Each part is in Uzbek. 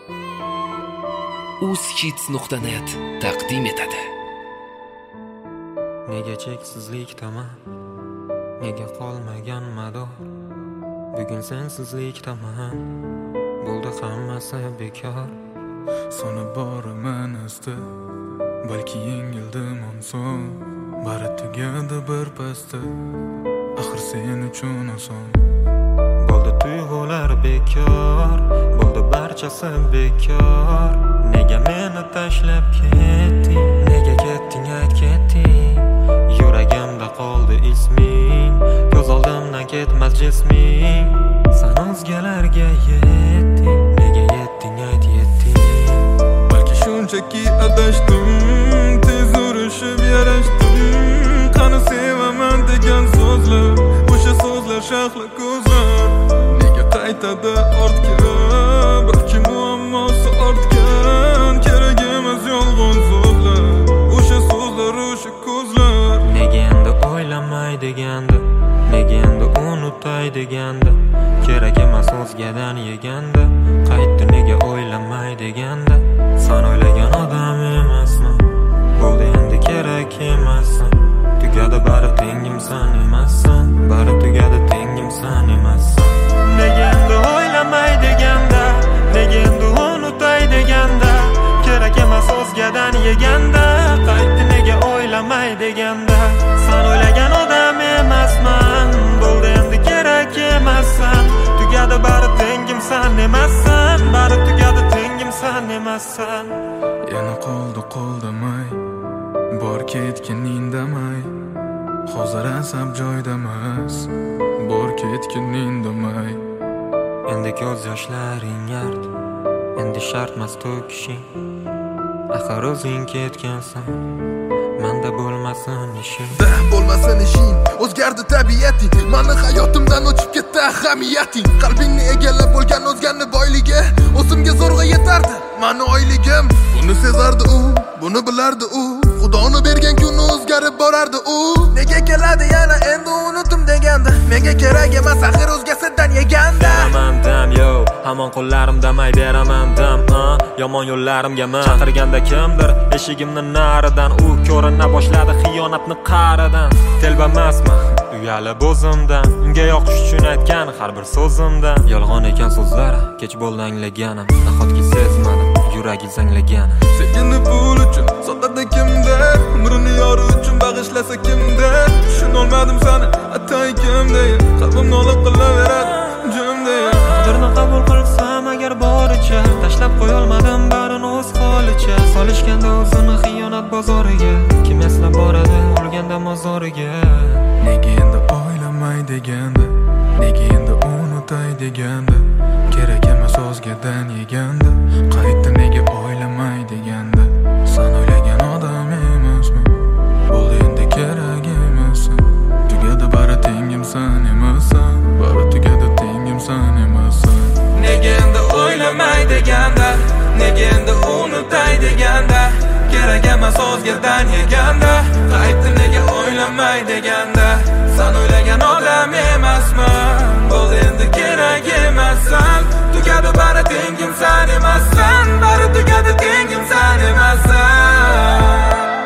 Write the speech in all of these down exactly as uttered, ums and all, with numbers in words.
uzhits nuqta net taqdim etadi. Nega cheksizlik tamam, nega qolmagan mador, bugun sensizlik tamam, bo'ldi hammasi bekor. Sona boraman asta, balki yengildim onson, bari tugadi bir pasta, axir sen uchun oson. Bo'ldi tuyg'ular bekor, bo'ldi barchasi bekor. Nega meni tashlab ketding, nega ketding ayt ketding. Yuragimda qoldi isming, ko'z oldimdan ketmas jisming. Sen o'zgalarga yetding, nega yetding ayt yetding. Balki shunchaki adashdim, tez urishib yarashdim. Qani sevaman degan so'zlar, o'sha so'zlar shahla ko'zlar. Nega qaytadi ortga, balki muammosi ortgan. Kerak emas yolg'on so'zlar, o'sha so'zlar, o'sha ko'zlar. Nega endi o'ylamay deganda, nega endi unutay deganda. Kerak emas o'zgadan yeganda, qaytdi nega o'ylamay deganda. Sen o'ylagan odam emasman, bo'ldi endi kerak emassan. Tugadi bari tengim sen emassan, bari tugadi tengim sen emassan. Nega endi o'ylamay deganda, nega endi unutay deganda. Kerak emas o'zgadan yeganda, qaytdi nega o'ylamay deganda. Sen o'ylagan odam emasman, bo'ldi endi kerak emassan. Tugadi bari tengim sen emassan, bari tugadi tengim sen emassan. Yana qoldi qo'ldamay, bor ketgin indamay. Hozir asab joydamas, bor ketgin indamay. Endi ko'z yoshlaring yard, endi shartmas to'kishing. Axir o'zing ketgansan, menda bo'lmasin ishing. Da bo'lmasin ishing, o'zgardi tabiating. Mani hayotimdan o'chib ketdi ahamiyating. Qalbingni egallab bo'lgan o'zganni boyligi, o'zimga zo'rg'a yetardi mani oyligim. Buni sezardi u, buni bilardi u. Xudoni bergan kuni o'zgarib borardi u. Nega keladi yana endi unutim deganda, menga kerak emas axir o'zgasidan yeganda. Beraman dam yo, hamon qo'llarimda may beraman dam. uh. Yomon yo'llarimga men chaqirganda kimdir eshigimni naridan, u ko'rina boshladi xiyonatni qa'ridan. Telbamasman uyalib o'zimdan, unga yoqish uchun aytgan har bir so'zimdan. Yolg'on ekan so'zlar, kech bo'ldi anglaganim, nahotki sezmadim yuragi zanglagan. Sevgini pul uchun sotadi kimdir, umrini yori uchun bag'ishlasa kimdir. Tushunolmadim seni atay kimdir, qalbim nola qilaveradi jimdir. Qadrni qabul qilsam agar boricha, tashlab qo'yolmadim barini o'z holicha. Solishganda o'zini xiyonat bozoriga, kim eslab boradi o'lganda mozoriga. Nega endi o'ylamay deganda, nega endi unutay deganda. Kerak emas o'zgadan yeganda, qaytdi nega o'ylamay deganda. Sen o'ylagan odam emasman, bo'ldi endi kerak emassan. Tugadi bari tengim sen emassan, bari tugadi tengim sen emassan. Nega endi o'ylamay deganda, nega endi unutay deganda. Kerak emas o'zgadan yeganda, qaytdi nega o'ylamay deganda. Sen o'ylagan odam emasman, bo'ldi endi kerak emassan. Tugadi bari tengim sen emassan, bari tugadi tengim sen emassan.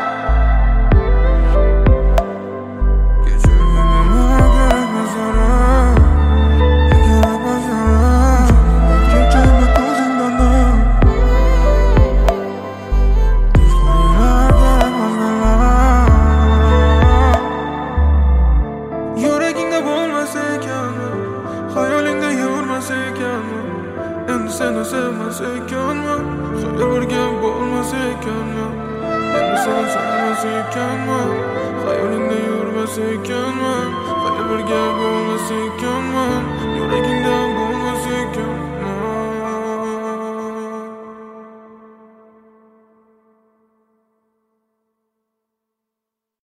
Yuragingda bo'lmasa ekanmi, xayolingda yurmasa ekanmi, endi seni sevmas ekanmi, xayolga bo'lmas ekanmi, endi seni sevmas ekanmi, xayolingda yurmas ekanmi, xayolga bo'lmas ekanmi, yuragingda bo'lmas ekanmi.